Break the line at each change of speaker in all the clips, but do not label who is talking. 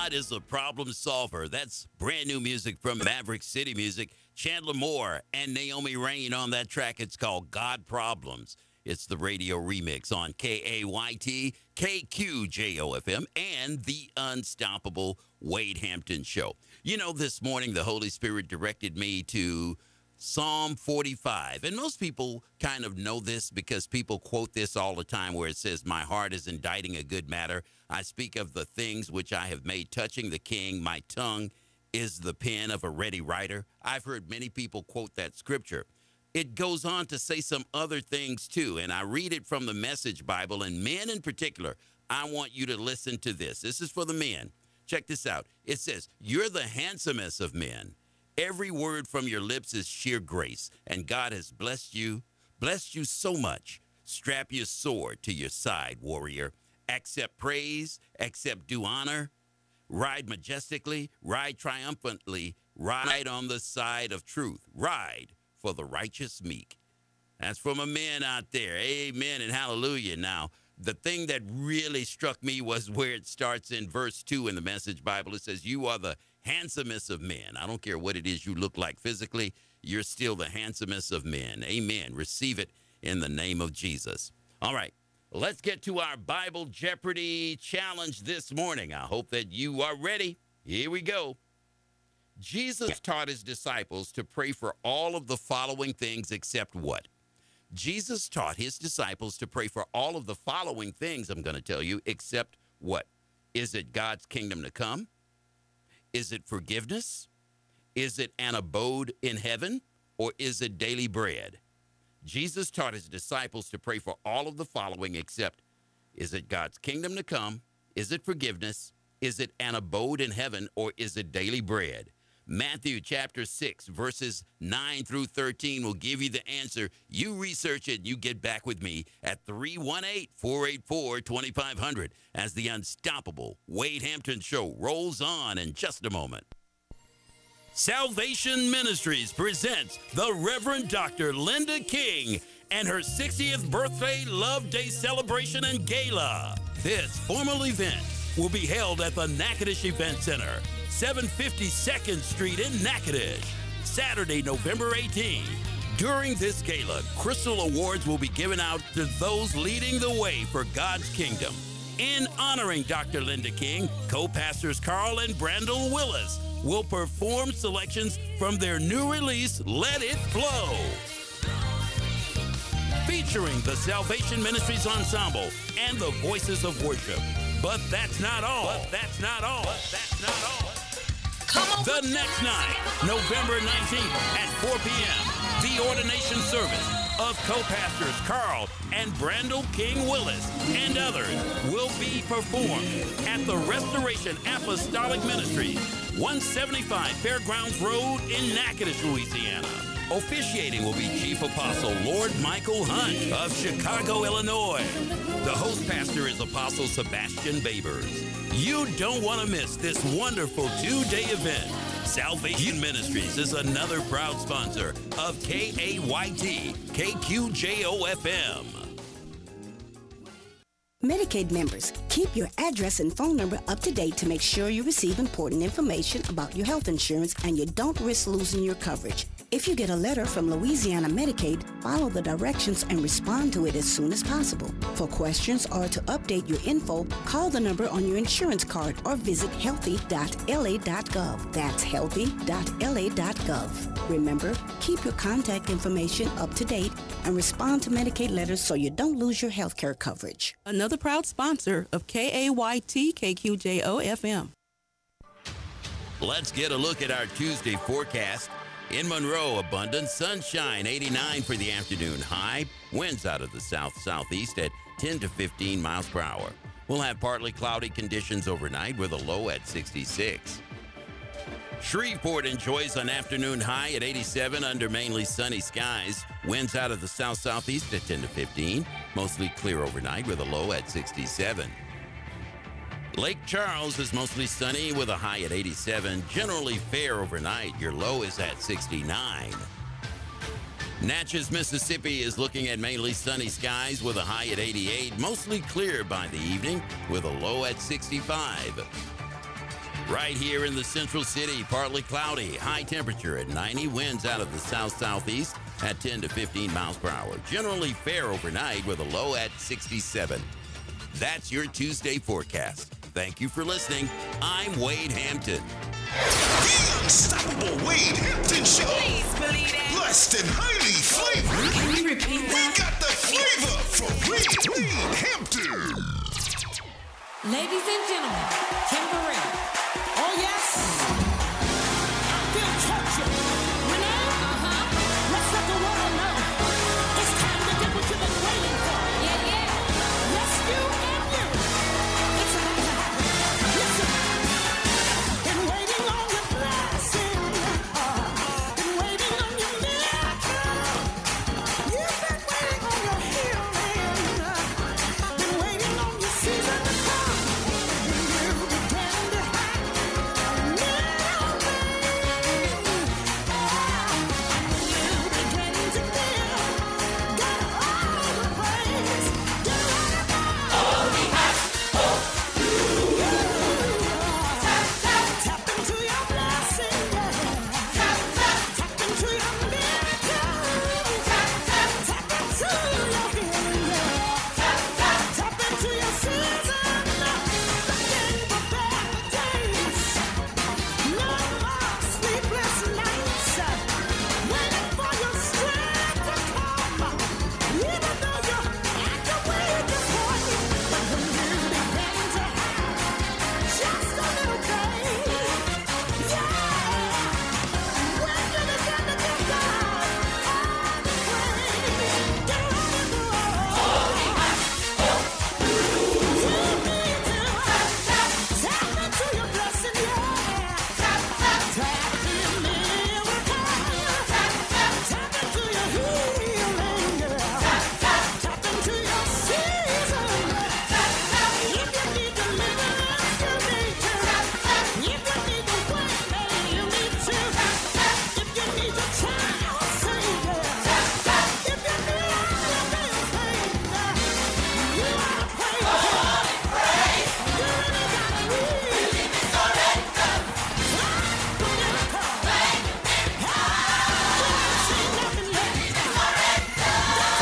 God is a problem solver. That's brand new music from Maverick City Music. Chandler Moore and Naomi Rain on that track. It's called God Problems. It's the radio remix on KAYT, KQJOFM, and the Unstoppable Wade Hampton Show. You know, this morning the Holy Spirit directed me to Psalm 45. And most people kind of know this because people quote this all the time where it says, "My heart is inditing a good matter. I speak of the things which I have made touching the king. My tongue is the pen of a ready writer." I've heard many people quote that scripture. It goes on to say some other things too, and I read it from the Message Bible, and men in particular, I want you to listen to this. This is for the men. Check this out. It says, "You're the handsomest of men. Every word from your lips is sheer grace, and God has blessed you so much. Strap your sword to your side, warrior. Accept praise, accept due honor. Ride majestically, ride triumphantly, ride on the side of truth. Ride for the righteous meek." That's from a man out there. Amen and hallelujah. Now, the thing that really struck me was where it starts in verse 2 in the Message Bible. It says, "You are the handsomest of men." I don't care what it is you look like physically, you're still the handsomest of men. Amen. Receive it in the name of Jesus. All right, let's get to our Bible Jeopardy challenge this morning. I hope that you are ready. Here we go. Jesus taught his disciples to pray for all of the following things except what? Jesus taught his disciples to pray for all of the following things, I'm going to tell you, except what? Is it God's kingdom to come? Is it forgiveness? Is it an abode in heaven? Or is it daily bread? Jesus taught his disciples to pray for all of the following except, is it God's kingdom to come? Is it forgiveness? Is it an abode in heaven? Or is it daily bread? Matthew chapter 6, verses 9 through 13 will give you the answer. You research it, and you get back with me at 318-484-2500 as the Unstoppable Wade Hampton Show rolls on in just a moment. Salvation Ministries presents the Reverend Dr. Linda King and her 60th birthday Love Day celebration and gala. This formal event will be held at the Natchitoches Event Center, 750 2nd Street in Natchitoches, Saturday, November 18. During this gala, Crystal Awards will be given out to those leading the way for God's kingdom. In honoring Dr. Linda King, co-pastors Carl and Brandel Willis will perform selections from their new release, Let It Flow, featuring the Salvation Ministries Ensemble and the Voices of Worship. But that's not all. The next night, November 19th at 4 p.m., the ordination service of co-pastors Carl and Brandel King Willis and others will be performed at the Restoration Apostolic Ministries, 175 Fairgrounds Road in Natchitoches, Louisiana. Officiating will be Chief Apostle Lord Michael Hunt of Chicago, Illinois. The host pastor is Apostle Sebastian Babers. You don't want to miss this wonderful two-day event. Salvation Ministries is another proud sponsor of KAYT, KQJOFM.
Medicaid members, keep your address and phone number up to date to make sure you receive important information about your health insurance and you don't risk losing your coverage. If you get a letter from Louisiana Medicaid, follow the directions and respond to it as soon as possible. For questions or to update your info, call the number on your insurance card or visit healthy.la.gov. That's healthy.la.gov. Remember, keep your contact information up to date and respond to Medicaid letters so you don't lose your health care coverage.
Another proud sponsor of KAYT KQJO-FM.
Let's get a look at our Tuesday forecast. In Monroe, abundant sunshine, 89 for the afternoon high. Winds out of the south-southeast at 10 to 15 miles per hour. We'll have partly cloudy conditions overnight with a low at 66. Shreveport enjoys an afternoon high at 87 under mainly sunny skies. Winds out of the south-southeast at 10 to 15. Mostly clear overnight with a low at 67. Lake Charles is mostly sunny with a high at 87. Generally fair overnight. Your low is at 69. Natchez, Mississippi is looking at mainly sunny skies with a high at 88. Mostly clear by the evening with a low at 65. Right here in the Central City, partly cloudy, high temperature at 90, winds out of the south-southeast at 10 to 15 miles per hour. Generally fair overnight with a low at 67. That's your Tuesday forecast. Thank you for listening. I'm Wade Hampton.
The Unstoppable Wade Hampton Show.
Please believe it.
Blessed and highly flavored.
Can you repeat that?
We got the flavor from Wade Hampton.
Ladies and gentlemen, Kim Burrell. Oh, yes. I feel torture. Renee? Let's let the world know. It's time to get what you've been waiting for. Yeah. Yes, you and you. It's about to happen. Listen. Been waiting on your blessing. Been waiting on your miracle. You've been waiting on your healing. Been waiting on your season to come. You began to have a little rain. You began to feel. Got all the praise. Get ready tap into your blessing, tap into your miracle, tap into your healing, tap into your season, begin to better days. No more sleepless nights, waiting for your strength to come. Even though you're at the way this morning, but when you begin to have just a little faith, when you begin to give God all the praise, get ready to roll. You need to tap into your blessing, tap into your miracle, tap into your healing, tap into your season. If you need deliverance, you need to. If you need the way, you need to. If you need your child saved, if you need all your bills paid, you ought to praise Him. You really gotta believe. The miracle. See nothing less.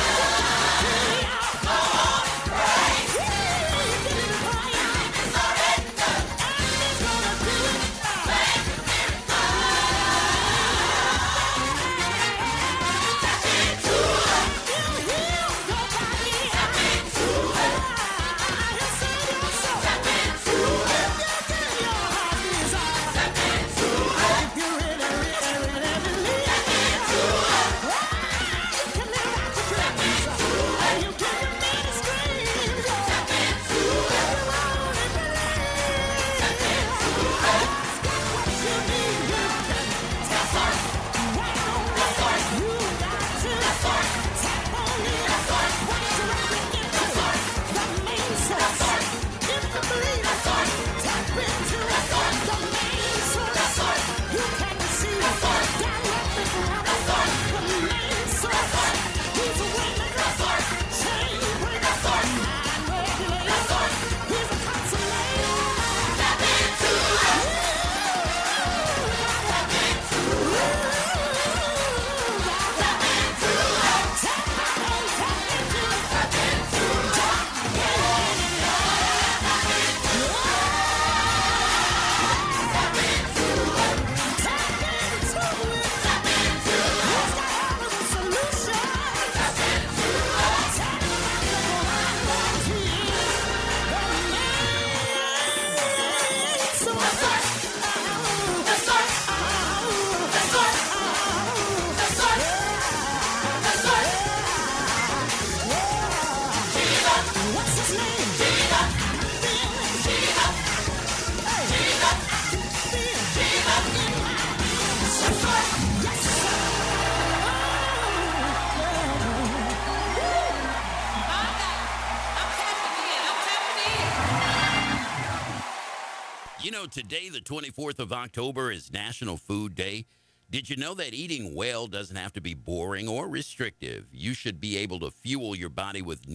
You know, today, the 24th of October, is National Food Day. Did you know that eating well doesn't have to be boring or restrictive? You should be able to fuel your body with